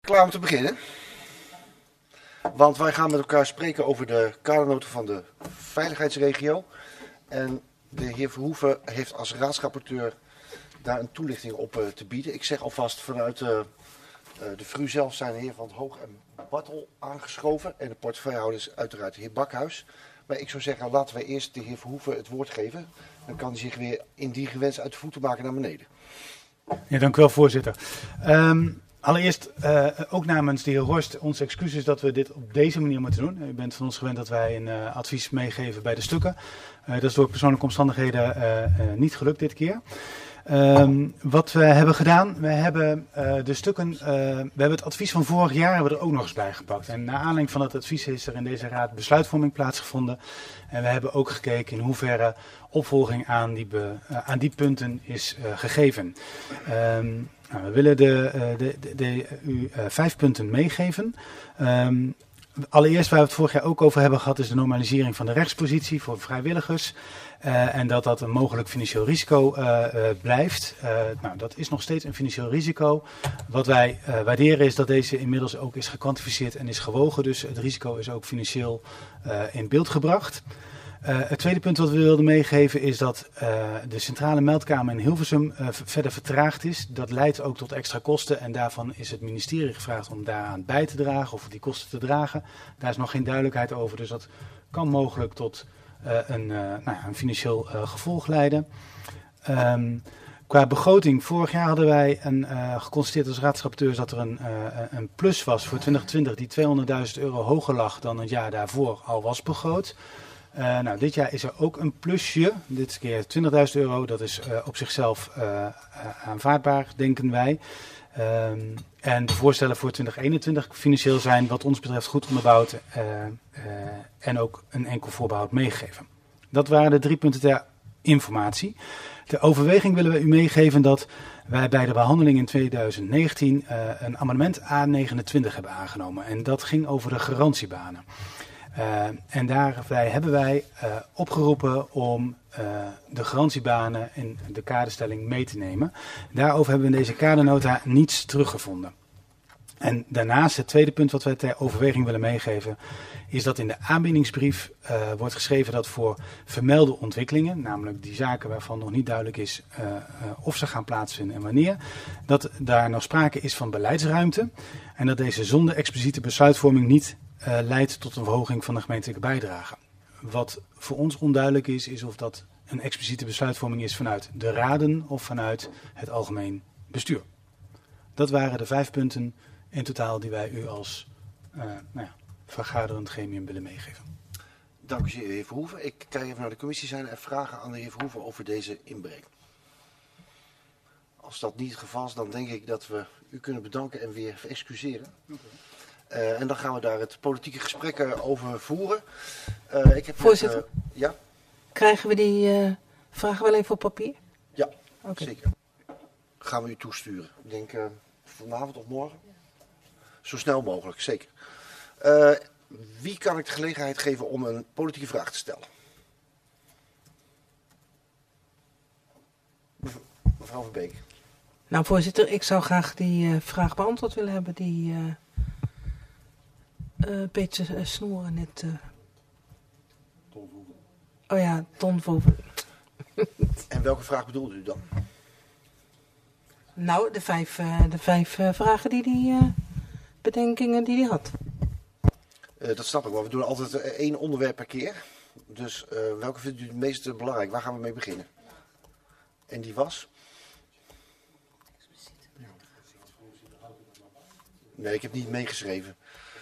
Klaar om te beginnen? Want wij gaan met elkaar spreken over de kadernota van de veiligheidsregio. En de heer Verhoeven heeft als raadsrapporteur daar een toelichting op te bieden. Ik zeg alvast vanuit de VRU zelf zijn de heer Van 't Hoog en Bartel aangeschoven. En de portefeuillehouder is uiteraard de heer Bakhuis. Maar ik zou zeggen, laten wij eerst de heer Verhoeven het woord geven. Dan kan hij zich weer indien gewenst uit de voeten maken naar beneden. Ja, dank u wel, voorzitter. Allereerst, ook namens de heer Horst, onze excuses dat we dit op deze manier moeten doen. U bent van ons gewend dat wij een advies meegeven bij de stukken. Dat is door persoonlijke omstandigheden niet gelukt dit keer. Wat we hebben gedaan, we hebben de stukken, we hebben het advies van vorig jaar hebben we er ook nog eens bij gepakt. En naar aanleiding van het advies is er in deze raad besluitvorming plaatsgevonden. En we hebben ook gekeken in hoeverre opvolging aan die punten is gegeven. Nou, we willen u 5 punten meegeven. Allereerst waar we het vorig jaar ook over hebben gehad is de normalisering van de rechtspositie voor vrijwilligers. En dat een mogelijk financieel risico blijft. Nou, dat is nog steeds een financieel risico. Wat wij waarderen is dat deze inmiddels ook is gekwantificeerd en is gewogen. Dus het risico is ook financieel in beeld gebracht. Het tweede punt wat we wilden meegeven is dat de centrale meldkamer in Hilversum verder vertraagd is. Dat leidt ook tot extra kosten en daarvan is het ministerie gevraagd om daaraan bij te dragen of die kosten te dragen. Daar is nog geen duidelijkheid over, dus dat kan mogelijk tot een financieel gevolg leiden. Qua begroting, vorig jaar hadden wij geconstateerd als raadsrapporteurs dat er een plus was voor 2020 die €200.000 hoger lag dan het jaar daarvoor al was begroot. Nou, dit jaar is er ook een plusje, dit keer €20.000. Dat is op zichzelf aanvaardbaar, denken wij. En de voorstellen voor 2021 financieel zijn wat ons betreft goed onderbouwd en ook een enkel voorbehoud meegegeven. Dat waren de 3 punten ter informatie. Ter overweging willen we u meegeven dat wij bij de behandeling in 2019 een amendement A29 hebben aangenomen. En dat ging over de garantiebanen. En daarbij hebben wij opgeroepen om de garantiebanen in de kaderstelling mee te nemen. Daarover hebben we in deze kadernota niets teruggevonden. En daarnaast, het tweede punt wat wij ter overweging willen meegeven, is dat in de aanbiedingsbrief wordt geschreven dat voor vermelde ontwikkelingen, namelijk die zaken waarvan nog niet duidelijk is of ze gaan plaatsvinden en wanneer, dat daar nog sprake is van beleidsruimte en dat deze zonder expliciete besluitvorming niet leidt tot een verhoging van de gemeentelijke bijdrage. Wat voor ons onduidelijk is of dat een expliciete besluitvorming is vanuit de raden of vanuit het algemeen bestuur. Dat waren de 5 punten in totaal die wij u als vergaderend gremium willen meegeven. Dank u zeer, heer Verhoeven. Ik kijk even naar de commissie. Zijn er vragen aan de heer Verhoeven over deze inbreng? Als dat niet het geval is, dan denk ik dat we u kunnen bedanken en weer excuseren. En dan gaan we daar het politieke gesprek over voeren. Voorzitter, ja? Krijgen we die vragen wel even op papier? Ja, okay. Zeker. Gaan we u toesturen. Ik denk vanavond of morgen. Zo snel mogelijk, zeker. Wie kan ik de gelegenheid geven om een politieke vraag te stellen? Mevrouw Van Beek. Nou, voorzitter, ik zou graag die vraag beantwoord willen hebben die Peter Snoeren net... Oh ja, Ton Voven. En welke vraag bedoelde u dan? Nou, de vijf vragen bedenkingen die hij had. Dat snap ik, maar we doen altijd 1 onderwerp per keer. Dus welke vindt u het meest belangrijk? Waar gaan we mee beginnen? En die was? Nee, ik heb niet meegeschreven.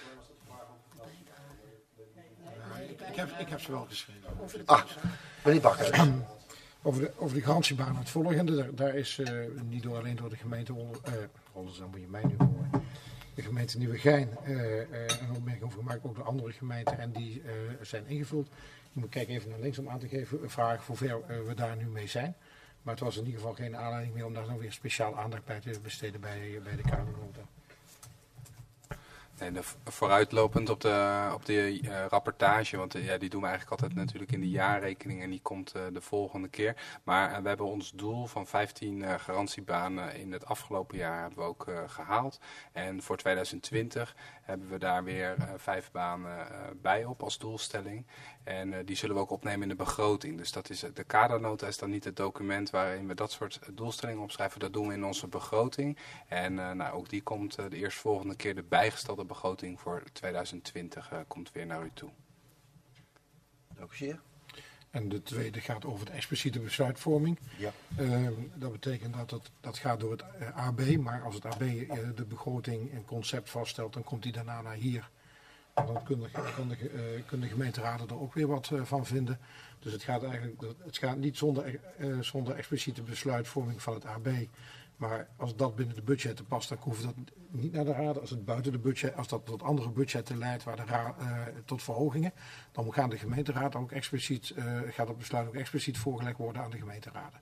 Ik heb ze wel geschreven. Meneer Bakhuis. Over de garantiebaan het volgende. Daar is niet alleen door de gemeente dan moet je mij nu horen. De gemeente Nieuwegein een opmerking over gemaakt, ook door andere gemeenten. En die zijn ingevuld. Ik moet kijken even naar links om aan te geven, vragen hoe ver we daar nu mee zijn. Maar het was in ieder geval geen aanleiding meer om daar nog weer speciaal aandacht bij te besteden bij de kadernota. Nee, vooruitlopend op de rapportage, want die doen we eigenlijk altijd natuurlijk in de jaarrekening en die komt de volgende keer. Maar we hebben ons doel van 15 garantiebanen in het afgelopen jaar hebben we ook gehaald. En voor 2020 hebben we daar weer 5 banen bij op als doelstelling. En die zullen we ook opnemen in de begroting. Dus dat is, de kadernota is dan niet het document waarin we dat soort doelstellingen opschrijven. Dat doen we in onze begroting. En ook die komt de eerstvolgende keer, de bijgestelde begroting voor 2020 komt weer naar u toe. Dank u zeer. En de tweede gaat over de expliciete besluitvorming. Ja. Dat betekent dat gaat door het AB. Maar als het AB de begroting en concept vaststelt, dan komt die daarna naar hier. En dan kunnen de gemeenteraden er ook weer wat van vinden. Dus het gaat niet zonder expliciete besluitvorming van het AB. Maar als dat binnen de budgetten past, dan hoeft dat niet naar de raden. Als het buiten de budget, als dat tot andere budgetten leidt waar de tot verhogingen, dan gaan de gemeenteraden ook expliciet, gaat het besluit ook expliciet voorgelegd worden aan de gemeenteraden.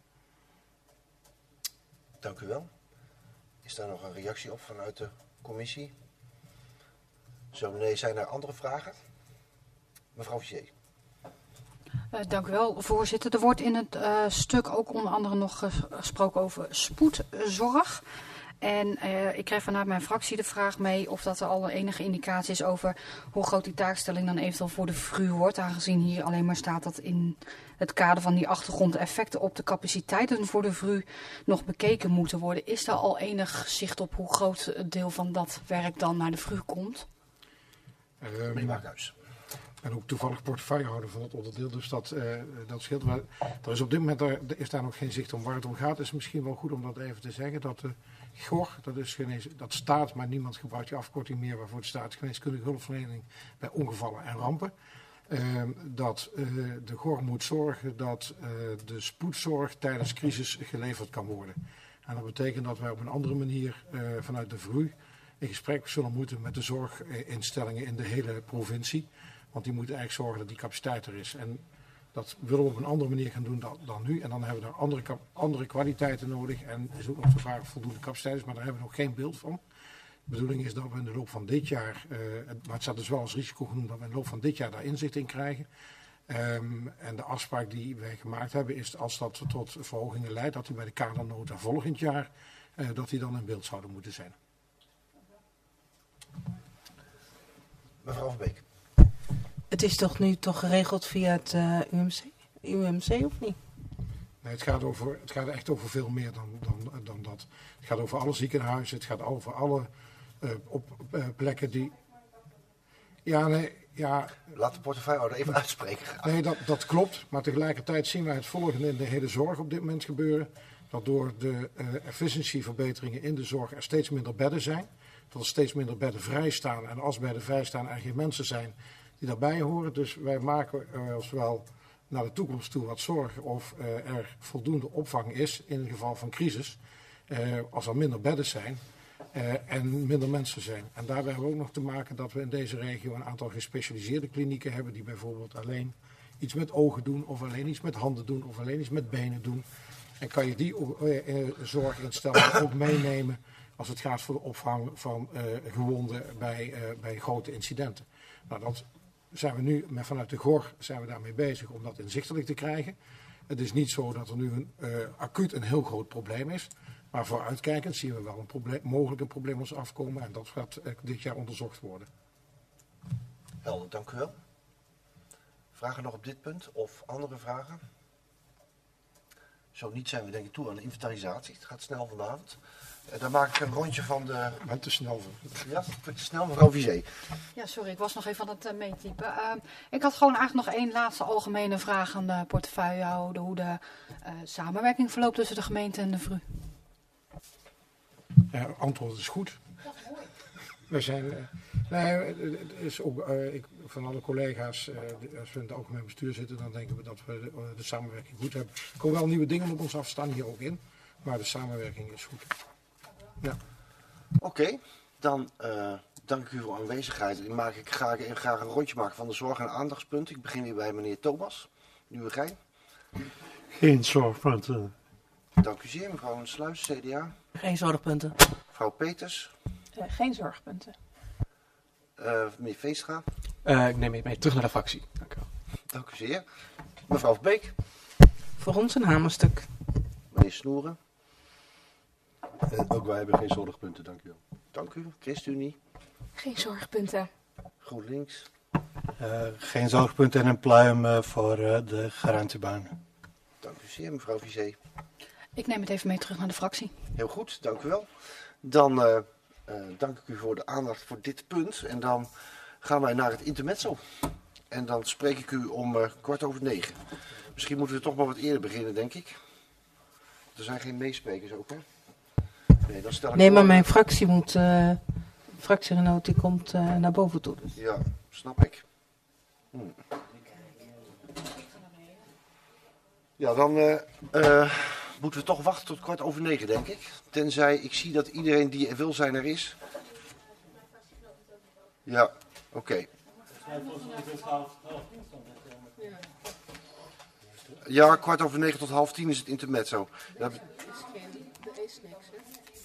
Dank u wel. Is daar nog een reactie op vanuit de commissie? Zo nee, zijn er andere vragen? Mevrouw Vizier. Dank u wel, voorzitter. Er wordt in het stuk ook onder andere nog gesproken over spoedzorg. En ik krijg vanuit mijn fractie de vraag mee of dat er al enige indicatie is over hoe groot die taakstelling dan eventueel voor de VRU wordt. Aangezien hier alleen maar staat dat in het kader van die achtergrondeffecten op de capaciteiten voor de VRU nog bekeken moeten worden. Is daar al enig zicht op hoe groot het deel van dat werk dan naar de VRU komt? Meneer Waaghuis. En ook toevallig portefeuillehouder van het onderdeel, dus dat scheelt. Maar er is op dit moment is daar nog geen zicht om waar het om gaat. Het is misschien wel goed om dat even te zeggen. Dat de GOR, dat staat, maar niemand gebruikt die afkorting meer, waarvoor het staat geneeskundige hulpverlening bij ongevallen en rampen. Dat de GOR moet zorgen dat de spoedzorg tijdens crisis geleverd kan worden. En dat betekent dat wij op een andere manier vanuit de VRU in gesprek zullen moeten met de zorginstellingen in de hele provincie. Want die moeten eigenlijk zorgen dat die capaciteit er is. En dat willen we op een andere manier gaan doen dan nu. En dan hebben we daar andere kwaliteiten nodig. En is ook nog de vraag of voldoende capaciteit is, maar daar hebben we nog geen beeld van. De bedoeling is dat we in de loop van dit jaar, maar het staat dus wel als risico genoemd, dat we in de loop van dit jaar daar inzicht in krijgen. En de afspraak die wij gemaakt hebben is als dat tot verhogingen leidt, dat die bij de kadernota volgend jaar, dat die dan in beeld zouden moeten zijn. Mevrouw Van Beek. Het is toch nu geregeld via het UMC of niet? Nee, het gaat echt over veel meer dan dat. Het gaat over alle ziekenhuizen, het gaat over alle plekken die... Laat de portefeuillehouder even uitspreken. Nee, dat klopt. Maar tegelijkertijd zien wij het volgende in de hele zorg op dit moment gebeuren. Dat door de efficiëntieverbeteringen in de zorg er steeds minder bedden zijn. Dat er steeds minder bedden vrij staan. En als bedden vrij staan er geen mensen zijn die daarbij horen. Dus wij maken ons wel naar de toekomst toe wat zorgen of er voldoende opvang is in het geval van crisis. Als er minder bedden zijn en minder mensen zijn. En daarbij hebben we ook nog te maken dat we in deze regio een aantal gespecialiseerde klinieken hebben die bijvoorbeeld alleen iets met ogen doen of alleen iets met handen doen of alleen iets met benen doen. En kan je die zorginstellingen ook meenemen als het gaat voor de opvang van gewonden bij grote incidenten. Nou, dat zijn we nu vanuit de GOR zijn we daarmee bezig om dat inzichtelijk te krijgen. Het is niet zo dat er nu acuut een heel groot probleem is. Maar vooruitkijkend zien we wel mogelijk een probleem ons afkomen. En dat gaat dit jaar onderzocht worden. Helder, dank u wel. Vragen nog op dit punt of andere vragen? Zo niet zijn we denk ik toe aan de inventarisatie. Het gaat snel vanavond. Dan maak ik een rondje van de... Maar te snel voor. Ja, te snel, mevrouw Vizé. Ja, sorry, ik was nog even aan het meetypen. Ik had gewoon eigenlijk nog één laatste algemene vraag aan de portefeuillehouder. Hoe de samenwerking verloopt tussen de gemeente en de VRU. Antwoord is goed. Dat is mooi. We zijn, is ook, van alle collega's, als we in het algemeen bestuur zitten, dan denken we dat we de samenwerking goed hebben. Er komen wel nieuwe dingen op ons af, staan hier ook in, maar de samenwerking is goed. Ja. Oké, dan dank ik u voor uw aanwezigheid. Ik graag een rondje maken van de zorg- en aandachtspunten. Ik begin weer bij meneer Thomas, Nieuwegein. Geen zorgpunten. Dank u zeer, mevrouw Sluis, CDA. Geen zorgpunten. Mevrouw Peters. Geen zorgpunten. Meneer Veenstra. Ik neem het mee terug naar de fractie. Dank u wel. Dank u zeer. Mevrouw Verbeek. Voor ons een hamerstuk. Meneer Snoeren. Ook wij hebben geen zorgpunten, dank u wel. Dank u. ChristenUnie. Geen zorgpunten. GroenLinks. Geen zorgpunten en een pluim voor de garantiebaan. Dank u zeer, mevrouw Vizé. Ik neem het even mee terug naar de fractie. Heel goed, dank u wel. Dan dank ik u voor de aandacht voor dit punt. En dan gaan wij naar het intermezzo. En dan spreek ik u om 9:15. Misschien moeten we toch maar wat eerder beginnen, denk ik. Er zijn geen meesprekers ook, hè? Nee, dan stel ik Nee, maar voor- mijn fractie moet... fractiegenoot die komt naar boven toe. Dus. Ja, snap ik. Ja, dan moeten we toch wachten tot 9:15, denk ik. Tenzij ik zie dat iedereen die er wil zijn er is. Ja, oké. Ja, 9:15 tot 9:30 is het intermezzo. Dat... Er is niks, hè?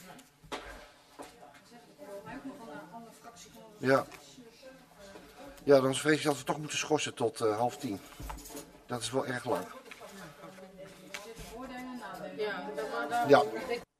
Ja. Ja, dan vrees ik dat we toch moeten schorsen tot 9:30. Dat is wel erg lang. Ja.